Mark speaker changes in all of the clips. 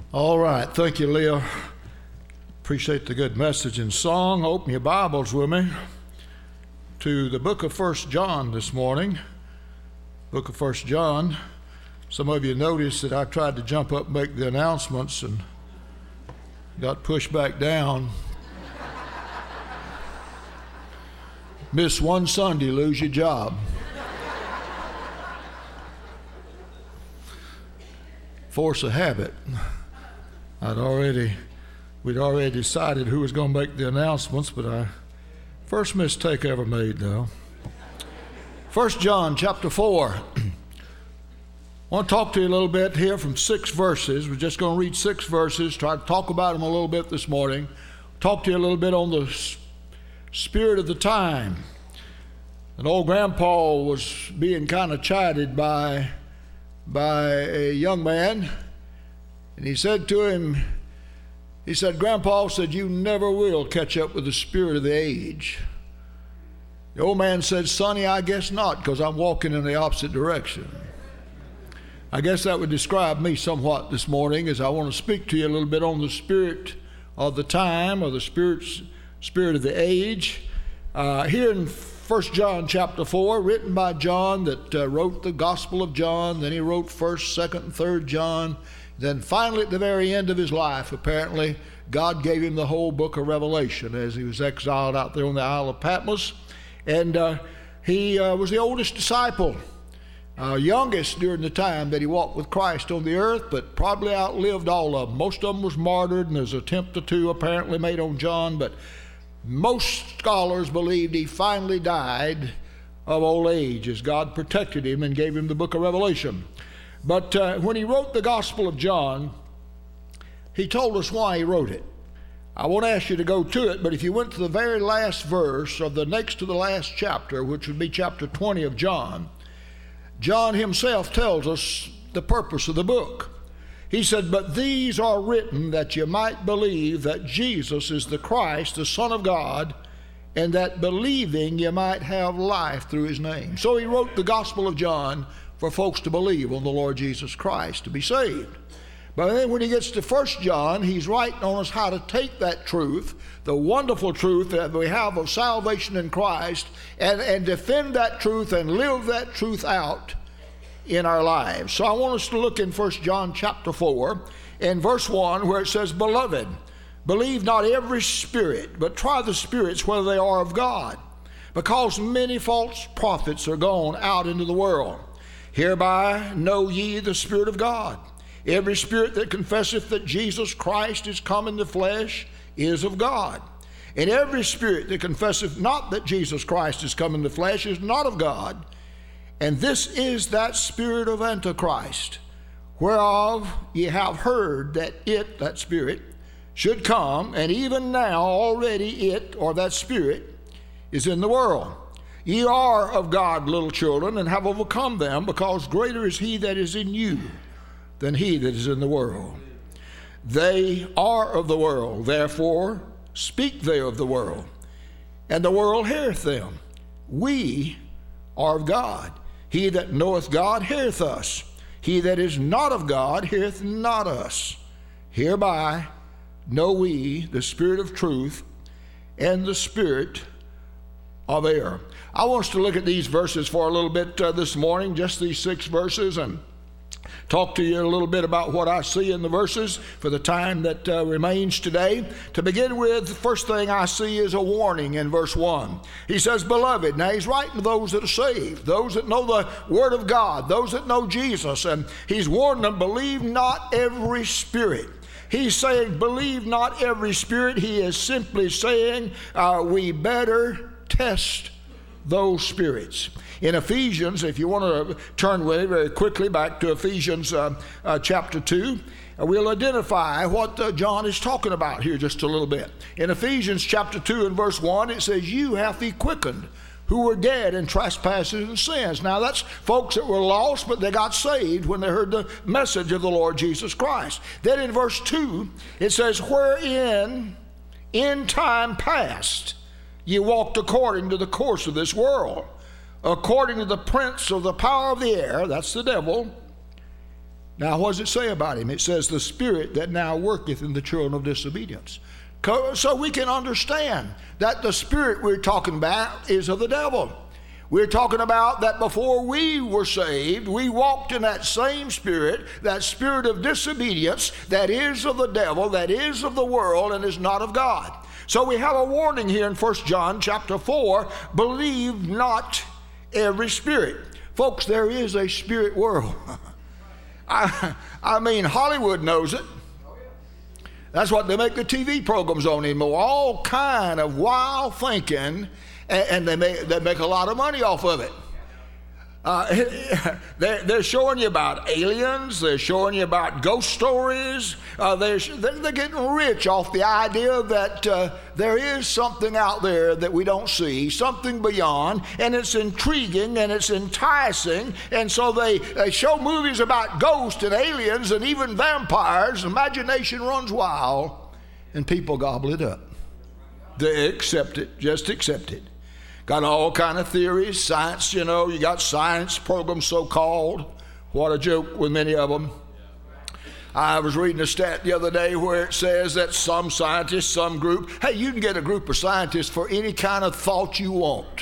Speaker 1: All right. Thank you, Leah. Appreciate the good message and song. Open your Bibles with me to the book of 1 John this morning. Book of 1 John. Some of you noticed that I tried to jump up and make the announcements and got pushed back down. Miss one Sunday, lose your job. Force of habit. We'd already decided who was going to make the announcements, but first mistake I ever made, though. 1 John chapter 4. I want to talk to you a little bit here from 6 verses. We're just going to read 6 verses, try to talk about them a little bit this morning. Talk to you a little bit on the spirit of the time. And old Grandpa was being kind of chided by a young man. And he said to him, Grandpa said, you never will catch up with the spirit of the age. The old man said, Sonny, I guess not, because I'm walking in the opposite direction. I guess that would describe me somewhat this morning, as I want to speak to you a little bit on the spirit of the time, or the spirit of the age. Here in 1 John chapter 4, written by John that wrote the Gospel of John, then he wrote 1st, 2nd, and 3rd John. Then finally at the very end of his life, apparently, God gave him the whole book of Revelation as he was exiled out there on the Isle of Patmos. And he was the oldest disciple, youngest during the time that he walked with Christ on the earth, but probably outlived all of them. Most of them was martyred, and there's an attempt or two apparently made on John, but most scholars believed he finally died of old age as God protected him and gave him the book of Revelation. But when he wrote the Gospel of John, he told us why he wrote it. I won't ask you to go to it, but if you went to the very last verse of the next to the last chapter, which would be chapter 20 of John, John himself tells us the purpose of the book. He said, but these are written that you might believe that Jesus is the Christ, the Son of God, and that believing you might have life through his name. So he wrote the Gospel of John for folks to believe on the Lord Jesus Christ, to be saved. But then when he gets to 1 John, he's writing on us how to take that truth, the wonderful truth that we have of salvation in Christ, and defend that truth and live that truth out in our lives. So I want us to look in 1 John chapter 4, in verse 1, where it says, Beloved, believe not every spirit, but try the spirits whether they are of God, because many false prophets are gone out into the world. Hereby know ye the Spirit of God. Every spirit that confesseth that Jesus Christ is come in the flesh is of God. And every spirit that confesseth not that Jesus Christ is come in the flesh is not of God. And this is that spirit of Antichrist, whereof ye have heard that that spirit, should come, and even now already it, or that spirit, is in the world. Ye are of God, little children, and have overcome them, because greater is he that is in you than he that is in the world. They are of the world, therefore speak they of the world, and the world heareth them. We are of God. He that knoweth God heareth us. He that is not of God heareth not us. Hereby know we the spirit of truth and the spirit of error. I want us to look at these verses for a little bit this morning, just these 6 verses, and talk to you a little bit about what I see in the verses for the time that remains today. To begin with, the first thing I see is a warning in verse 1. He says, Beloved. Now he's writing to those that are saved, those that know the Word of God, those that know Jesus, and he's warning them, believe not every spirit. He's saying, believe not every spirit. He is simply saying, we better test those spirits. In Ephesians, if you want to turn with me very quickly back to Ephesians chapter 2, we'll identify what John is talking about here just a little bit. In Ephesians chapter 2 and verse 1, it says, You hath he quickened, who were dead in trespasses and sins. Now that's folks that were lost, but they got saved when they heard the message of the Lord Jesus Christ. Then in verse 2, it says, Wherein in time past ye walked according to the course of this world, according to the prince of the power of the air, that's the devil, Now, what does it say about him? It says, the spirit that now worketh in the children of disobedience. So we can understand that the spirit we're talking about is of the devil. We're talking about that before we were saved, we walked in that same spirit, that spirit of disobedience that is of the devil, that is of the world, and is not of God. So we have a warning here in 1 John chapter 4, believe not every spirit. Folks, there is a spirit world. I mean, Hollywood knows it. That's what they make the TV programs on anymore. All kind of wild thinking, and they make a lot of money off of it. They're showing you about aliens. They're showing you about ghost stories. They're getting rich off the idea that there is something out there that we don't see, something beyond, and it's intriguing and it's enticing. And so they show movies about ghosts and aliens and even vampires. Imagination runs wild, and people gobble it up. They accept it, just accept it. Got all kind of theories, science, you got science programs so-called. What a joke with many of them. I was reading a stat the other day where it says that some scientists, some group, hey, you can get a group of scientists for any kind of thought you want.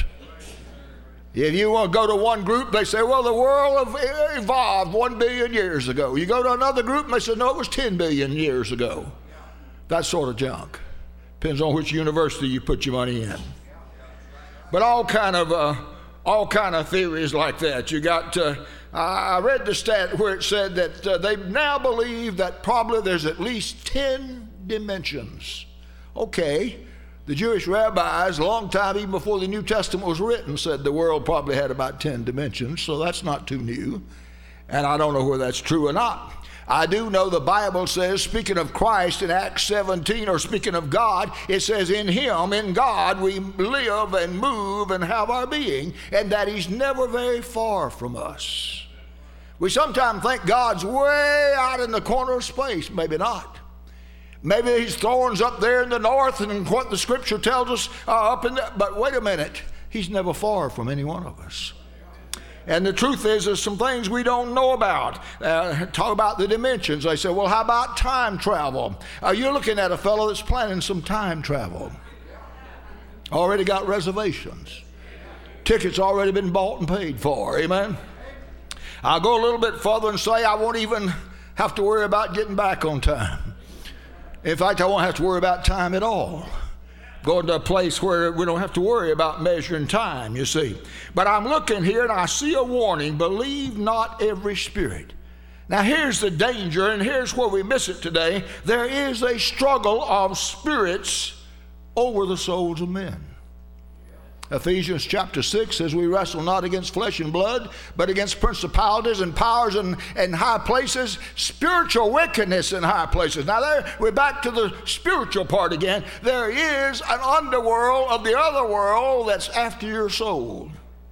Speaker 1: If you want to go to one group, they say, well, the world evolved 1 billion years ago. You go to another group, and they say, no, it was 10 billion years ago. That sort of junk. Depends on which university you put your money in. But all kind of theories like that. You got. I read the stat where it said that they now believe that probably there's at least 10 dimensions. Okay, the Jewish rabbis, a long time even before the New Testament was written, said the world probably had about 10 dimensions. So that's not too new, and I don't know whether that's true or not. I do know the Bible says, speaking of Christ in Acts 17, or speaking of God, it says, in Him, in God, we live and move and have our being, and that He's never very far from us. We sometimes think God's way out in the corner of space. Maybe not. Maybe His thorns up there in the north, and what the Scripture tells us up in there. But wait a minute, He's never far from any one of us. And the truth is, there's some things we don't know about. Talk about the dimensions. They say, well, how about time travel? You're looking at a fellow that's planning some time travel. Already got reservations. Tickets already been bought and paid for. Amen? I'll go a little bit further and say I won't even have to worry about getting back on time. In fact, I won't have to worry about time at all. Going to a place where we don't have to worry about measuring time, you see. But I'm looking here and I see a warning, believe not every spirit. Now here's the danger, and here's where we miss it today. There is a struggle of spirits over the souls of men. Ephesians chapter 6 says we wrestle not against flesh and blood, but against principalities and powers and high places, spiritual wickedness in high places. Now there, we're back to the spiritual part again. There is an underworld of the other world that's after your soul.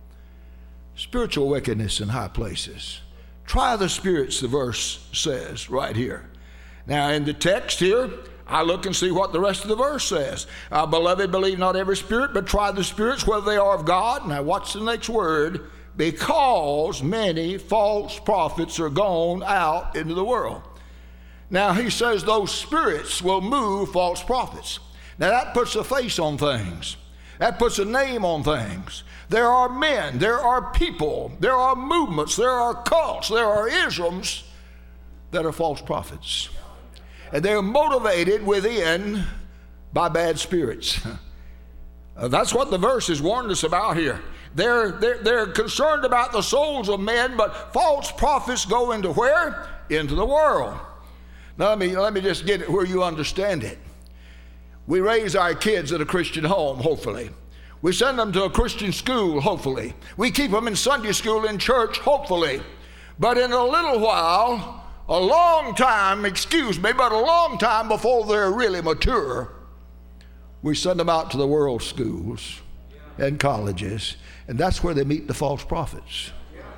Speaker 1: Spiritual wickedness in high places. Try the spirits, the verse says right here. Now in the text here, I look and see what the rest of the verse says. Beloved, believe not every spirit, but try the spirits whether they are of God. Now watch the next word. Because many false prophets are gone out into the world. Now he says those spirits will move false prophets. Now that puts a face on things. That puts a name on things. There are men, there are people, there are movements, there are cults, there are isms that are false prophets. And they're motivated within by bad spirits. That's what the verse has warned us about here. They're concerned about the souls of men, but false prophets go into where? Into the world. Now let me just get it where you understand it. We raise our kids at a Christian home, hopefully. We send them to a Christian school, hopefully. We keep them in Sunday school, in church, hopefully. But in a little while, a long time before they're really mature, we send them out to the world schools and colleges, and that's where they meet the false prophets.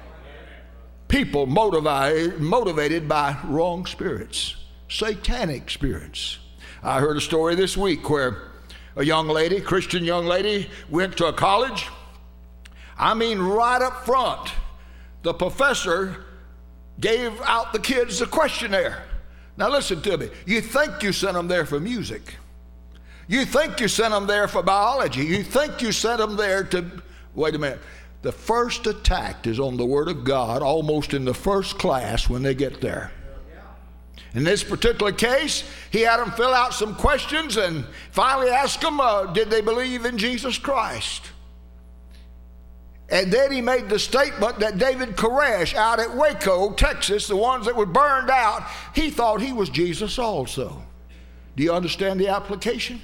Speaker 1: People motivated by wrong spirits, satanic spirits. I heard a story this week where a young lady, Christian young lady, went to a college. I mean, right up front, the professor gave out the kids a questionnaire. Now listen to me. You think you sent them there for music. You think you sent them there for biology. You think you sent them there to, wait a minute. The first attack is on the Word of God almost in the first class when they get there. In this particular case, he had them fill out some questions and finally asked them, did they believe in Jesus Christ? And then he made the statement that David Koresh out at Waco, Texas, the ones that were burned out, he thought he was Jesus also. Do you understand the application?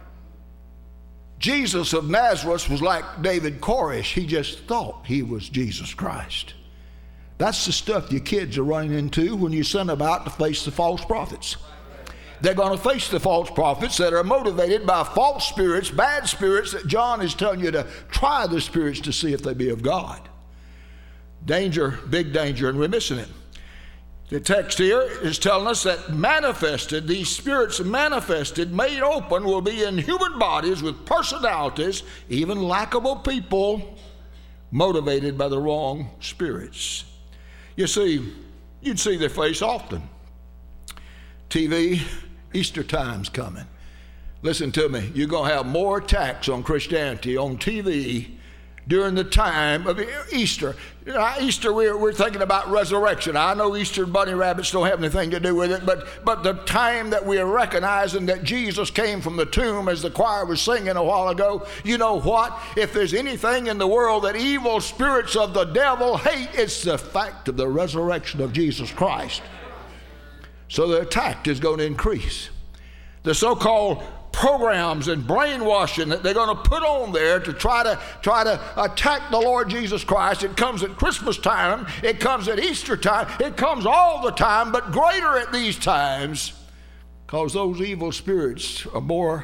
Speaker 1: Jesus of Nazareth was like David Koresh. He just thought he was Jesus Christ. That's the stuff your kids are running into when you send them out to face the false prophets. They're going to face the false prophets that are motivated by false spirits, bad spirits that John is telling you to try the spirits to see if they be of God. Danger, big danger, and we're missing it. The text here is telling us that manifested, these spirits manifested, made open, will be in human bodies with personalities, even likable people, motivated by the wrong spirits. You see, you'd see their face often. TV, Easter time's coming. Listen to me. You're going to have more attacks on Christianity on TV during the time of Easter. You know, Easter, we're thinking about resurrection. I know Easter bunny rabbits don't have anything to do with it, but the time that we are recognizing that Jesus came from the tomb, as the choir was singing a while ago, you know what? If there's anything in the world that evil spirits of the devil hate, it's the fact of the resurrection of Jesus Christ. So the attack is going to increase. The so-called programs and brainwashing that they're going to put on there to try to attack the Lord Jesus Christ. It comes at Christmas time. It comes at Easter time. It comes all the time, but greater at these times, because those evil spirits are more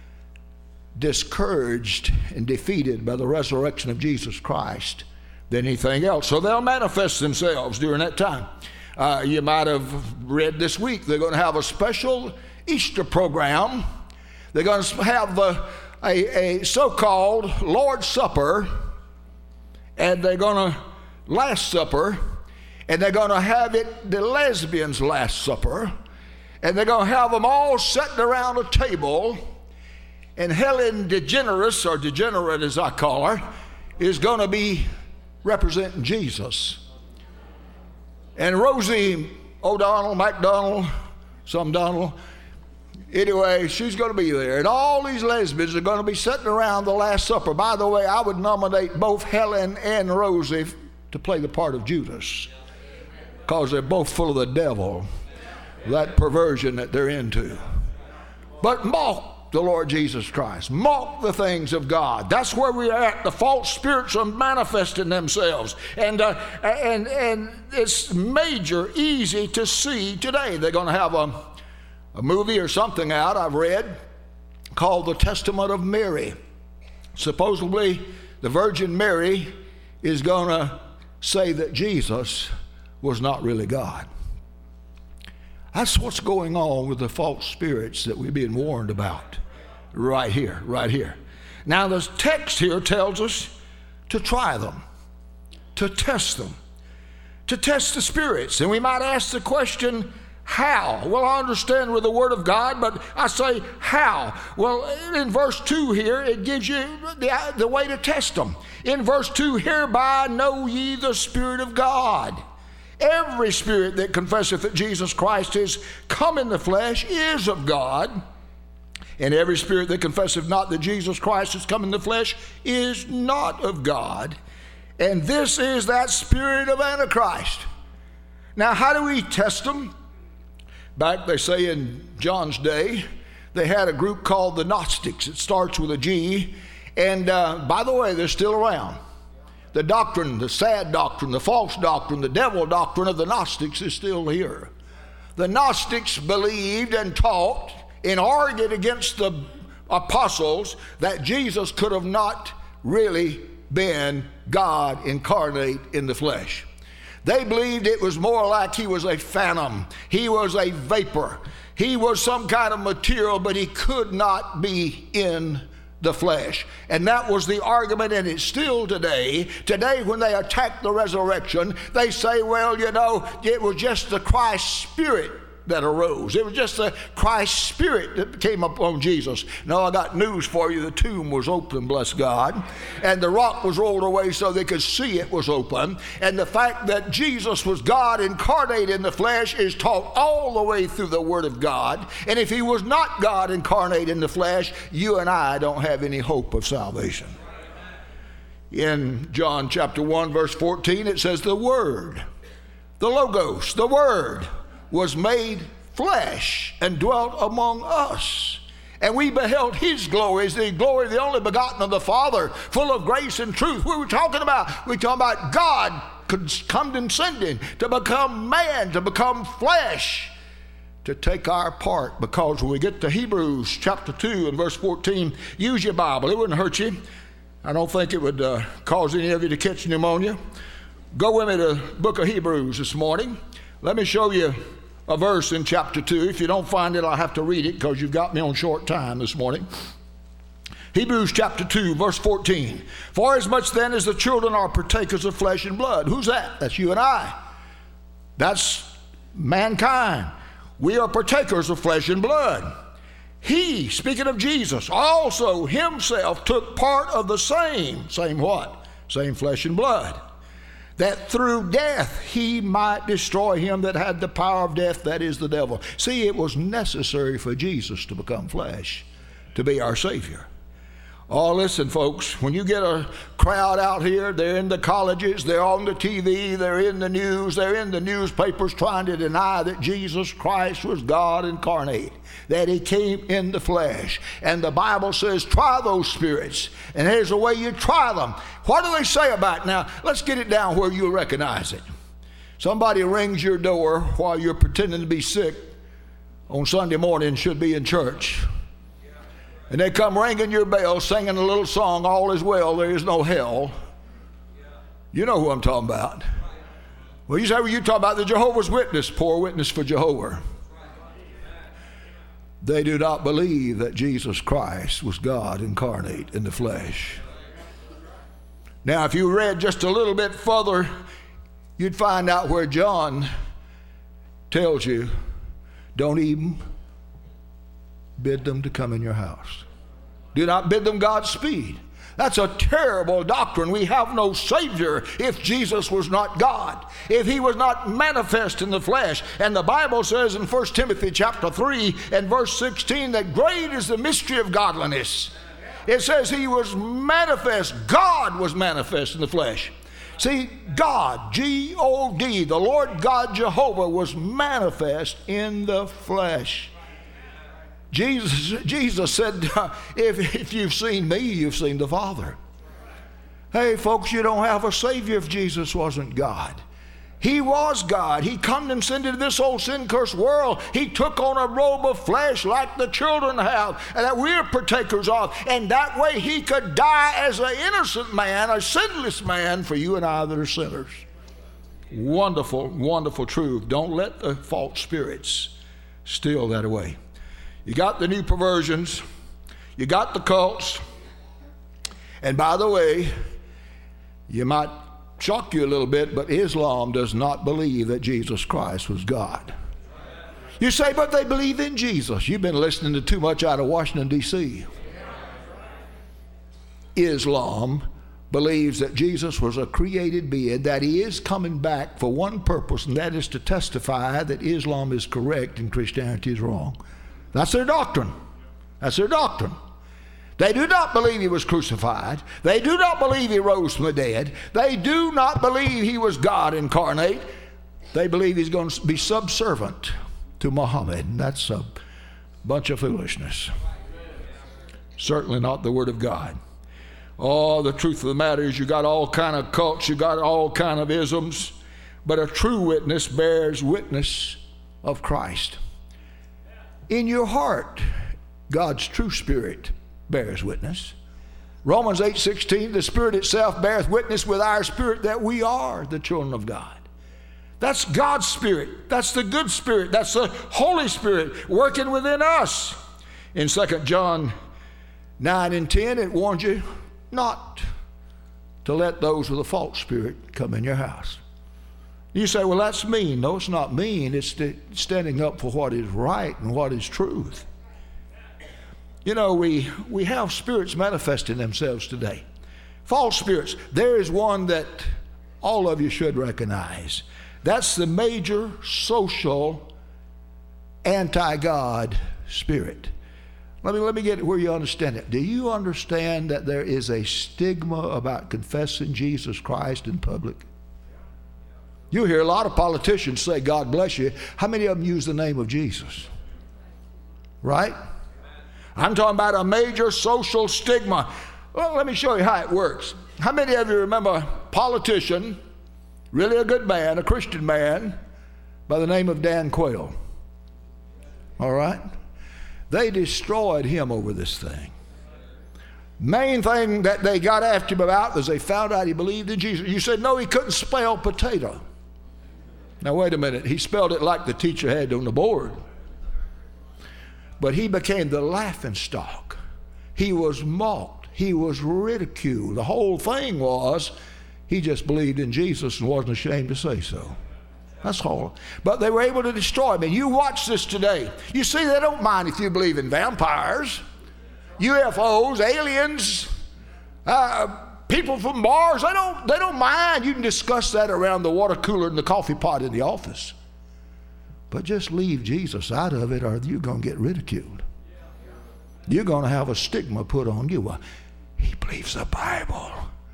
Speaker 1: discouraged and defeated by the resurrection of Jesus Christ than anything else. So they'll manifest themselves during that time. You might have read this week, they're going to have a special Easter program. They're going to have a so-called Lord's Supper, and they're going to Last Supper, and they're going to have it the lesbians' Last Supper, and they're going to have them all sitting around a table, and Helen DeGeneres, or Degenerate as I call her, is going to be representing Jesus. And Rosie O'Donnell, McDonald, some Donald, anyway, she's going to be there. And all these lesbians are going to be sitting around the Last Supper. By the way, I would nominate both Helen and Rosie to play the part of Judas, because they're both full of the devil, that perversion that they're into. But mock the Lord Jesus Christ. Mock the things of God. That's where we are at. The false spirits are manifesting themselves. And it's major, easy to see today. They're going to have a movie or something out, I've read, called The Testament of Mary. Supposedly, the Virgin Mary is going to say that Jesus was not really God. That's what's going on with the false spirits that we've been warned about right here, right here. Now, the text here tells us to try them, to test them, to test the spirits. And we might ask the question, how? Well, I understand with the Word of God, but I say, how? Well, in verse 2 here, it gives you the way to test them. In verse 2, hereby know ye the Spirit of God. Every spirit that confesseth that Jesus Christ is come in the flesh is of God, and every spirit that confesseth not that Jesus Christ is come in the flesh is not of God. And this is that spirit of Antichrist. Now, how do we test them? Back, they say, in John's day, they had a group called the Gnostics. It starts with a G. And by the way, they're still around. The doctrine, the sad doctrine, the false doctrine, the devil doctrine of the Gnostics is still here. The Gnostics believed and taught and argued against the apostles that Jesus could have not really been God incarnate in the flesh. They believed it was more like he was a phantom. He was a vapor. He was some kind of material, but he could not be in the flesh. And that was the argument, and it's still today. Today, when they attack the resurrection, they say, well, you know, it was just the Christ Spirit that arose. It was just the Christ Spirit that came upon Jesus. No, I got news for you. The tomb was open, bless God. And the rock was rolled away so they could see it was open. And the fact that Jesus was God incarnate in the flesh is taught all the way through the Word of God. And if he was not God incarnate in the flesh, you and I don't have any hope of salvation. In John chapter 1, verse 14, it says the Word, the Logos, the Word, was made flesh and dwelt among us. And we beheld his glory as the glory of the only begotten of the Father, full of grace and truth. What were we talking about? We're talking about God condescending to become man, to become flesh, to take our part. Because when we get to Hebrews chapter 2 and verse 14, use your Bible. It wouldn't hurt you. I don't think it would cause any of you to catch pneumonia. Go with me to the book of Hebrews this morning. Let me show you a verse in chapter 2. If you don't find it, I'll have to read it because you've got me on short time this morning. Hebrews chapter 2, verse 14. For as much then as the children are partakers of flesh and blood. Who's that? That's you and I. That's mankind. We are partakers of flesh and blood. He, speaking of Jesus, also himself took part of the same what? Same flesh and blood, that through death he might destroy him that had the power of death, that is the devil. See, it was necessary for Jesus to become flesh, to be our Savior. Oh, listen, folks, when you get a crowd out here, they're in the colleges, they're on the TV, they're in the news, they're in the newspapers trying to deny that Jesus Christ was God incarnate, that he came in the flesh. And the Bible says, try those spirits. And here's the way you try them. What do they say about it? Now, let's get it down where you'll recognize it. Somebody rings your door while you're pretending to be sick on Sunday morning and should be in church. And they come ringing your bell, singing a little song, all is well, there is no hell. You know who I'm talking about. Well, you say, well, you talk about the Jehovah's Witness, poor witness for Jehovah. They do not believe that Jesus Christ was God incarnate in the flesh. Now, if you read just a little bit further, you'd find out where John tells you, don't even bid them to come in your house. Do not bid them Godspeed. That's a terrible doctrine. We have no Savior if Jesus was not God, if he was not manifest in the flesh. And the Bible says in 1 Timothy chapter 3 and verse 16 that great is the mystery of godliness. It says he was manifest. God was manifest in the flesh. See, God, G-O-D, the Lord God Jehovah was manifest in the flesh. Jesus said, if you've seen me, you've seen the Father. Hey, folks, you don't have a Savior if Jesus wasn't God. He was God. He condescended to this old sin-cursed world. He took on a robe of flesh like the children have, and that we're partakers of. And that way he could die as an innocent man, a sinless man, for you and I that are sinners. Wonderful, wonderful truth. Don't let the false spirits steal that away. You got the new perversions, you got the cults, and by the way, you might shock you a little bit, but Islam does not believe that Jesus Christ was God. You say, but they believe in Jesus. You've been listening to too much out of Washington, D.C. Islam believes that Jesus was a created being, that he is coming back for one purpose, and that is to testify that Islam is correct and Christianity is wrong. That's their doctrine. That's their doctrine. They do not believe he was crucified. They do not believe he rose from the dead. They do not believe he was God incarnate. They believe he's going to be subservient to Muhammad. And that's a bunch of foolishness. Certainly not the Word of God. Oh, the truth of the matter is you got all kind of cults, you got all kind of isms, but a true witness bears witness of Christ. In your heart, God's true Spirit bears witness. Romans 8:16, the Spirit itself beareth witness with our spirit that we are the children of God. That's God's Spirit. That's the good Spirit. That's the Holy Spirit working within us. In 2 John 9 and 10, it warns you not to let those with a false spirit come in your house. You say, well, that's mean. No, it's not mean. It's standing up for what is right and what is truth. You know, we have spirits manifesting themselves today. False spirits. There is one that all of you should recognize. That's the major social anti-God spirit. Let me get it where you understand it. Do you understand that there is a stigma about confessing Jesus Christ in public? You hear a lot of politicians say, God bless you. How many of them use the name of Jesus? Right? I'm talking about a major social stigma. Well, let me show you how it works. How many of you remember a politician, really a good man, a Christian man, by the name of Dan Quayle? All right? They destroyed him over this thing. Main thing that they got after him about was they found out he believed in Jesus. You said, no, he couldn't spell potato. Now, wait a minute. He spelled it like the teacher had on the board. But he became the laughingstock. He was mocked. He was ridiculed. The whole thing was he just believed in Jesus and wasn't ashamed to say so. That's all. But they were able to destroy him. And you watch this today. You see, they don't mind if you believe in vampires, UFOs, aliens, people from Mars. They don't mind. You can discuss that around the water cooler and the coffee pot in the office. But just leave Jesus out of it or you're going to get ridiculed. You're going to have a stigma put on you. Well, he believes the Bible.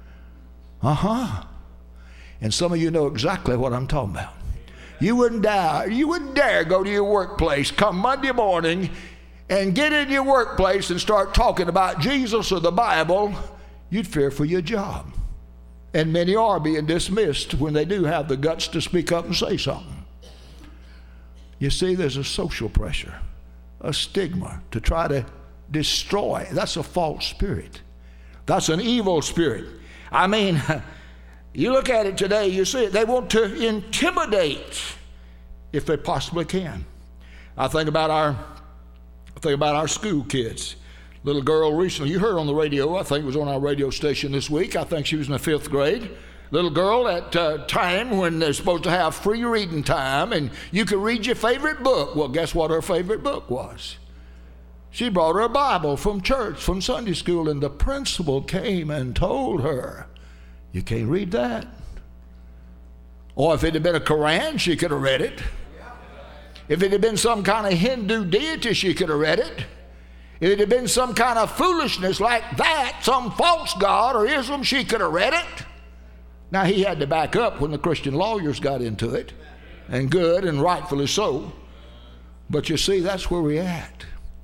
Speaker 1: And some of you know exactly what I'm talking about. You wouldn't dare go to your workplace come Monday morning and get in your workplace and start talking about Jesus or the Bible. You'd fear for your job. And many are being dismissed when they do have the guts to speak up and say something. You see, there's a social pressure, a stigma to try to destroy. That's a false spirit. That's an evil spirit. I mean, you look at it today, you see it. They want to intimidate if they possibly can. I think about our school kids. Little girl recently, you heard on the radio, I think it was on our radio station this week. I think she was in the 5th grade. Little girl at time when they're supposed to have free reading time and you could read your favorite book. Well, guess what her favorite book was? She brought her a Bible from church, from Sunday school, and the principal came and told her, you can't read that. Or if it had been a Quran, she could have read it. If it had been some kind of Hindu deity, she could have read it. If it had been some kind of foolishness like that, some false god or Islam, she could have read it. Now, he had to back up when the Christian lawyers got into it, and good and rightfully so. But you see, that's where we're at.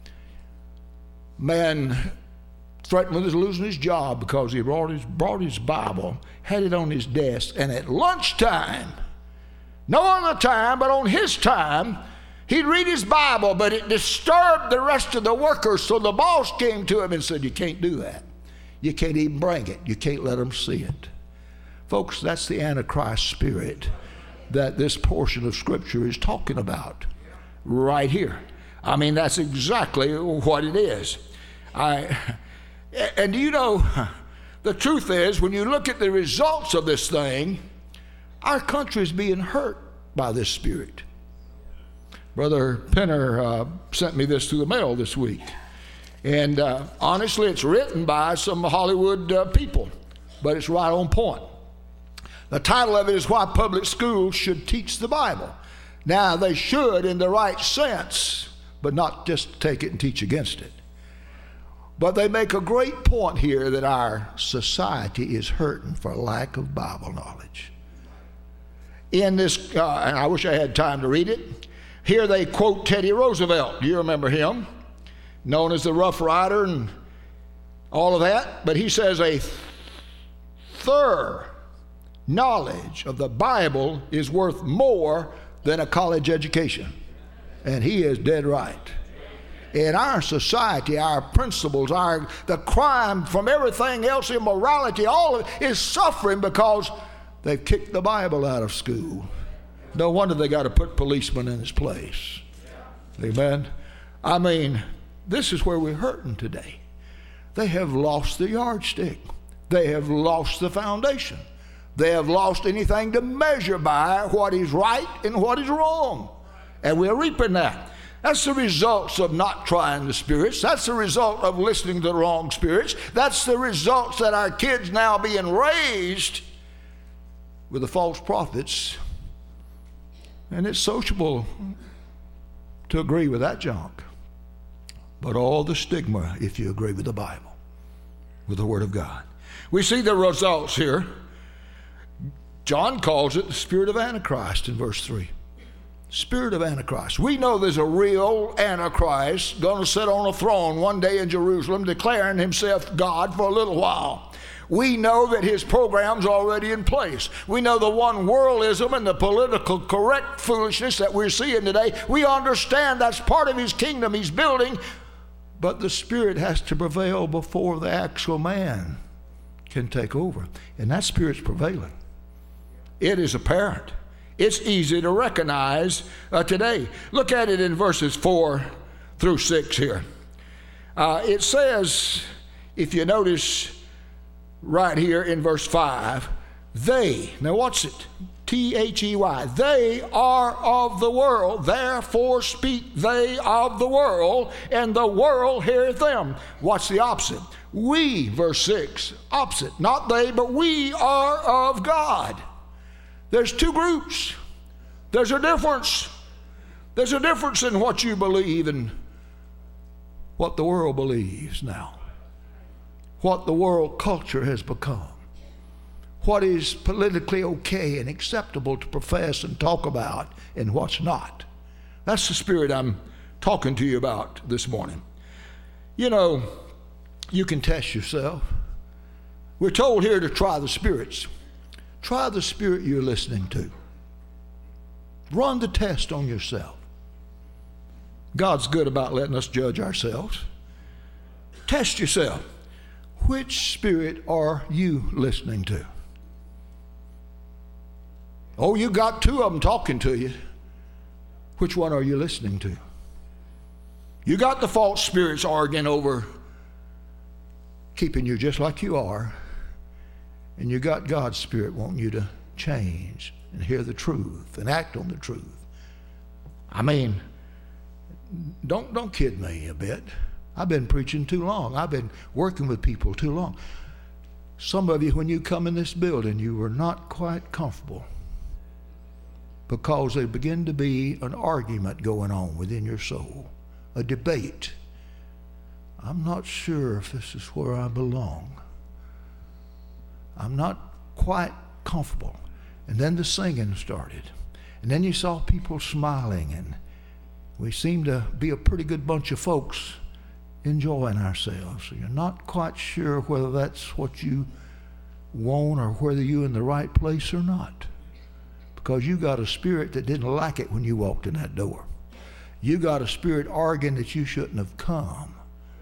Speaker 1: Man threatened with losing his job because he brought his Bible, had it on his desk, and at lunchtime, no other time but on his time, he'd read his Bible, but it disturbed the rest of the workers, so the boss came to him and said, you can't do that. You can't even bring it. You can't let them see it. Folks, that's the Antichrist spirit that this portion of Scripture is talking about right here. I mean, that's exactly what it is. And you know, the truth is, when you look at the results of this thing, our country is being hurt by this spirit. Brother Penner sent me this through the mail this week. And honestly, it's written by some Hollywood people, but it's right on point. The title of it is Why Public Schools Should Teach the Bible. Now, they should in the right sense, but not just take it and teach against it. But they make a great point here that our society is hurting for lack of Bible knowledge. In this, and I wish I had time to read it, here they quote Teddy Roosevelt. You remember him, known as the Rough Rider and all of that. But he says a thorough knowledge of the Bible is worth more than a college education. And he is dead right. In our society, our principles, the crime from everything else, immorality, all of it is suffering because they've kicked the Bible out of school. No wonder they got to put policemen in its place. Amen. I mean, this is where we're hurting today. They have lost the yardstick. They have lost the foundation. They have lost anything to measure by what is right and what is wrong. And we're reaping that. That's the results of not trying the spirits. That's the result of listening to the wrong spirits. That's the results that our kids now being raised with the false prophets. And it's sociable to agree with that junk. But all the stigma if you agree with the Bible, with the Word of God. We see the results here. John calls it the spirit of Antichrist in verse 3. Spirit of Antichrist. We know there's a real Antichrist going to sit on a throne one day in Jerusalem declaring himself God for a little while. We know that his program's already in place. We know the one worldism and the political correct foolishness that we're seeing today. We understand that's part of his kingdom he's building, but the spirit has to prevail before the actual man can take over. And that spirit's prevailing. It is apparent. It's easy to recognize today. Look at it in verses 4 through 6 here. It says, if you notice right here in verse 5, they, now what's it? T-H-E-Y. They are of the world, therefore speak they of the world, and the world heareth them. What's the opposite? We, verse 6, opposite. Not they, but we are of God. There's two groups. There's a difference. There's a difference in what you believe and what the world believes now. What the world culture has become. What is politically okay and acceptable to profess and talk about and what's not. That's the spirit I'm talking to you about this morning. You know, you can test yourself. We're told here to try the spirits. Try the spirit you're listening to. Run the test on yourself. God's good about letting us judge ourselves. Test yourself. Which spirit are you listening to? Oh, you got two of them talking to you. Which one are you listening to? You got the false spirits arguing over keeping you just like you are. And you got God's Spirit wanting you to change and hear the truth and act on the truth. I mean, don't kid me a bit. I've been preaching too long. I've been working with people too long. Some of you, when you come in this building, you were not quite comfortable because there began to be an argument going on within your soul, a debate. I'm not sure if this is where I belong. I'm not quite comfortable. And then the singing started. And then you saw people smiling, and we seemed to be a pretty good bunch of folks enjoying ourselves. So you're not quite sure whether that's what you want or whether you're in the right place or not. Because you got a spirit that didn't like it when you walked in that door. You got a spirit arguing that you shouldn't have come.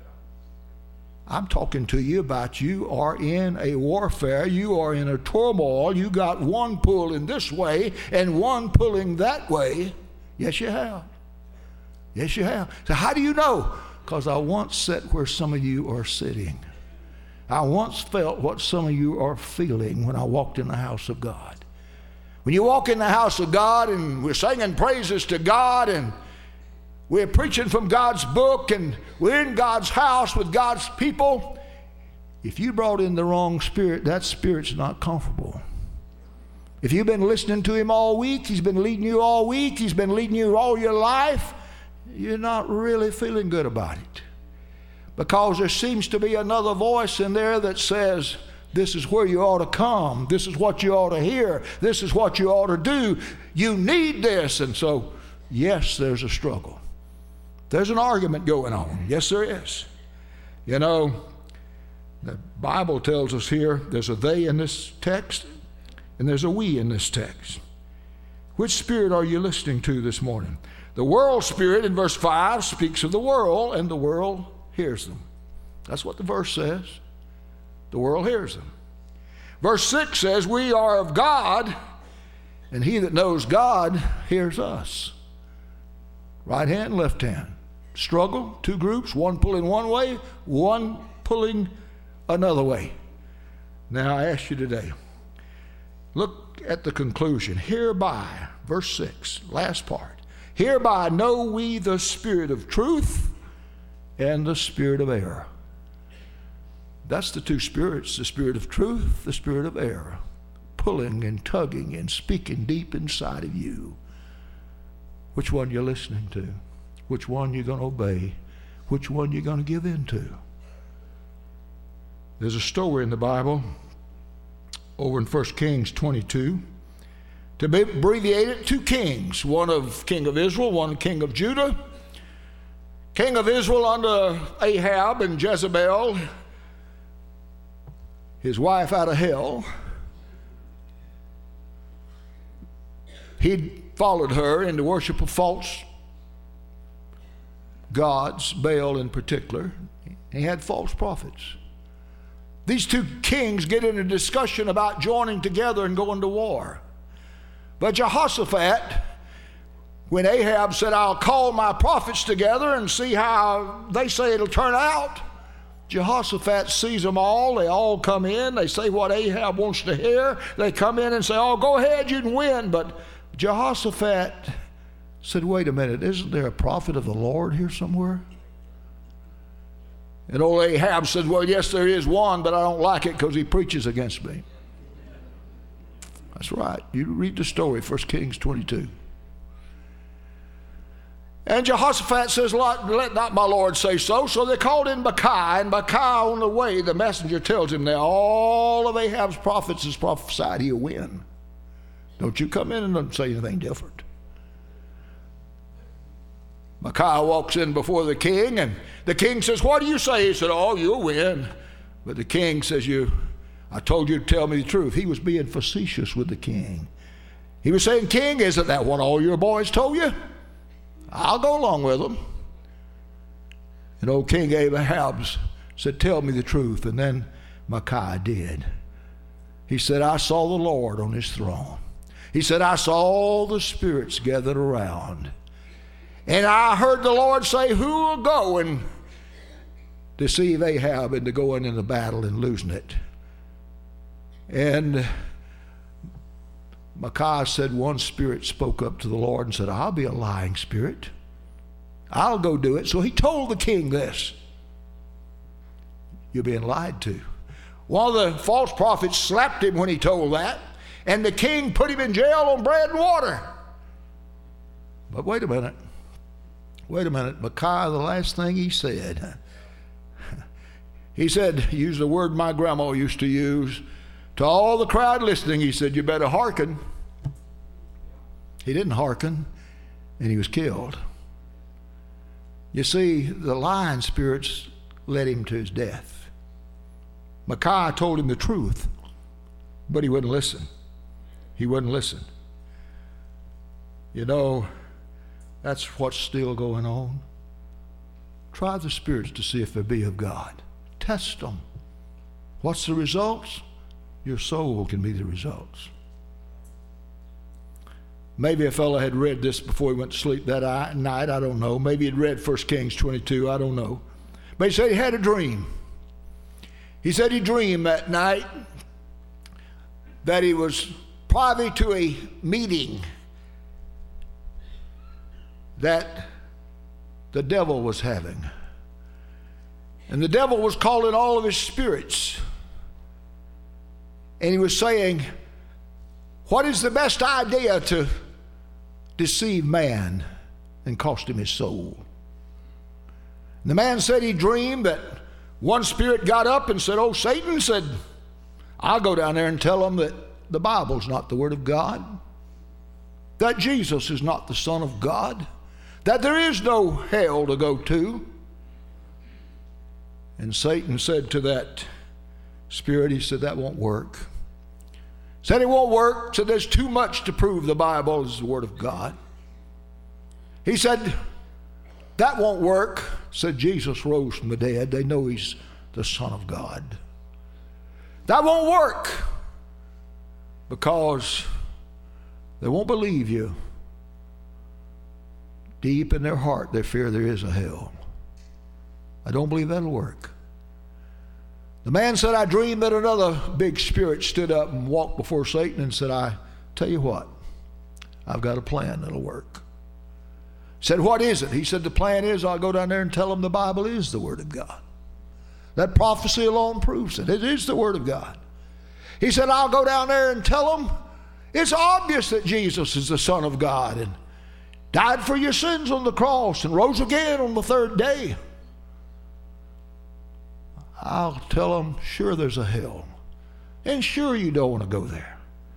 Speaker 1: I'm talking to you about you are in a warfare. You are in a turmoil. You got one pulling this way and one pulling that way. Yes, you have. Yes, you have. So how do you know? Because I once sat where some of you are sitting. I once felt what some of you are feeling when I walked in the house of God. When you walk in the house of God and we're singing praises to God and we're preaching from God's book and we're in God's house with God's people, if you brought in the wrong spirit, that spirit's not comfortable. If you've been listening to him all week, he's been leading you all week, he's been leading you all your life, you're not really feeling good about it. Because there seems to be another voice in there that says, this is where you ought to come, this is what you ought to hear, this is what you ought to do, you need this. And so, yes, there's a struggle. There's an argument going on. Yes, there is. You know, the Bible tells us here there's a they in this text and there's a we in this text. Which spirit are you listening to this morning? The world spirit in verse 5 speaks of the world, and the world hears them. That's what the verse says. The world hears them. Verse 6 says, we are of God, and he that knows God hears us. Right hand, left hand. Struggle, two groups, one pulling one way, one pulling another way. Now I ask you today, look at the conclusion. Hereby, verse 6, last part. Hereby know we the spirit of truth and the spirit of error. That's the two spirits, the spirit of truth, the spirit of error, pulling and tugging and speaking deep inside of you. Which one you're listening to? Which one you're going to obey? Which one you're going to give in to? There's a story in the Bible over in 1 Kings 22. To be abbreviated, two kings, one of king of Israel, one king of Judah. King of Israel under Ahab and Jezebel, his wife out of hell. He'd followed her into worship of false gods, Baal in particular. He had false prophets. These two kings get in a discussion about joining together and going to war. But Jehoshaphat, when Ahab said, I'll call my prophets together and see how they say it'll turn out, Jehoshaphat sees them all. They all come in. They say what Ahab wants to hear. They come in and say, oh, go ahead, you can win. But Jehoshaphat said, wait a minute, isn't there a prophet of the Lord here somewhere? And old Ahab said, well, yes, there is one, but I don't like it because he preaches against me. That's right. You read the story, 1 Kings 22. And Jehoshaphat says, let not my Lord say so. So they called in Micaiah, and Micaiah on the way, the messenger tells him now, all of Ahab's prophets has prophesied he'll win. Don't you come in and say anything different. Micaiah walks in before the king, and the king says, what do you say? He said, oh, you'll win. But the king says, I told you to tell me the truth. He was being facetious with the king. He was saying, king, isn't that what all your boys told you? I'll go along with them. And old King Ahab said, tell me the truth. And then Micaiah did. He said, I saw the Lord on his throne. He said, I saw all the spirits gathered around. And I heard the Lord say, who will go and deceive Ahab into going into battle and losing it? And Micaiah said, one spirit spoke up to the Lord and said, I'll be a lying spirit. I'll go do it. So he told the king this. You're being lied to. One of the false prophets slapped him when he told that, and the king put him in jail on bread and water. But wait a minute. Micaiah, the last thing he said, he used the word my grandma used to use, to all the crowd listening, he said, you better hearken. He didn't hearken, and he was killed. You see, the lying spirits led him to his death. Micaiah told him the truth, but he wouldn't listen. He wouldn't listen. You know, that's what's still going on. Try the spirits to see if they be of God. Test them. What's the results? Your soul can be the results. Maybe a fellow had read this before he went to sleep that night. I don't know. Maybe he'd read 1 Kings 22. I don't know. But he said he had a dream. He said he dreamed that night that he was privy to a meeting that the devil was having. And the devil was calling all of his spirits. And he was saying, what is the best idea to deceive man and cost him his soul? And the man said he dreamed that one spirit got up and said, oh, Satan said, I'll go down there and tell them that the Bible's not the Word of God, that Jesus is not the Son of God, that there is no hell to go to. And Satan said to that spirit, he said, that won't work. Said it won't work. Said there's too much to prove the Bible is the Word of God. He said, that won't work. Said Jesus rose from the dead. They know he's the Son of God. That won't work because they won't believe you. Deep in their heart, they fear there is a hell. I don't believe that'll work. The man said, I dreamed that another big spirit stood up and walked before Satan and said, I tell you what, I've got a plan that'll work. Said, what is it? He said, the plan is I'll go down there and tell them the Bible is the Word of God. That prophecy alone proves it. It is the Word of God. He said, I'll go down there and tell them it's obvious that Jesus is the Son of God and died for your sins on the cross and rose again on the third day. I'll tell them, sure, there's a hell. And sure, you don't want to go there.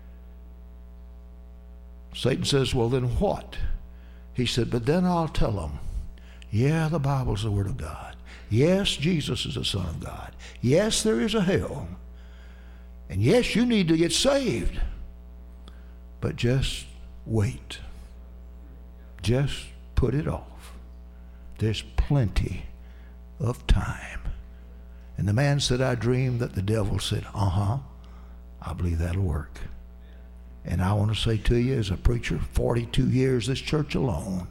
Speaker 1: Satan says, well, then what? He said, but then I'll tell them, yeah, the Bible's the Word of God. Yes, Jesus is the Son of God. Yes, there is a hell. And yes, you need to get saved. But just wait. Just put it off. There's plenty of time. And the man said, I dreamed that the devil said, I believe that'll work. And I want to say to you as a preacher, 42 years this church alone,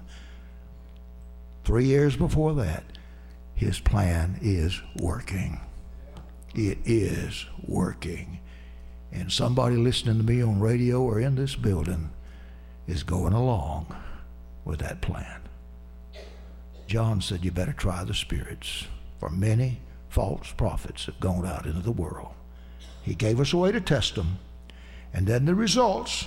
Speaker 1: 3 years before that, his plan is working. It is working. And somebody listening to me on radio or in this building is going along with that plan. John said, you better try the spirits, for many false prophets have gone out into the world. He gave us a way to test them. And then the results,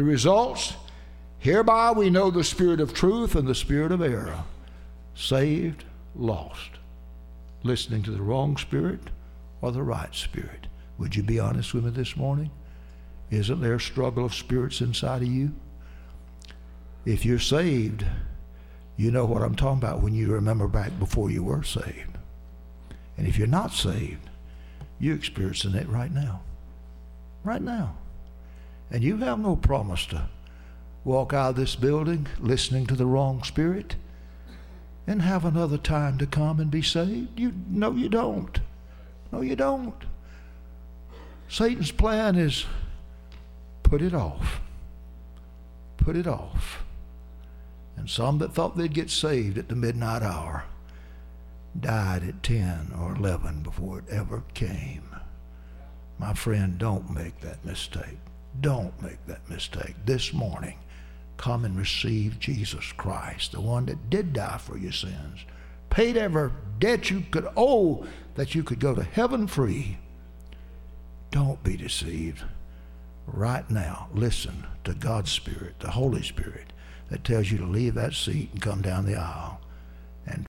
Speaker 1: hereby we know the spirit of truth and the spirit of error. Saved, lost. Listening to the wrong spirit or the right spirit. Would you be honest with me this morning? Isn't there a struggle of spirits inside of you? If you're saved, you know what I'm talking about when you remember back before you were saved. And if you're not saved, you're experiencing it right now. Right now. And you have no promise to walk out of this building listening to the wrong spirit and have another time to come and be saved. No, you don't. No, you don't. Satan's plan is put it off. Put it off. And some that thought they'd get saved at the midnight hour died at 10 or 11 before it ever came. My friend, don't make that mistake. Don't make that mistake. This morning, come and receive Jesus Christ, the one that did die for your sins, paid every debt you could owe that you could go to heaven free. Don't be deceived. Right now, listen to God's Spirit, the Holy Spirit, that tells you to leave that seat and come down the aisle.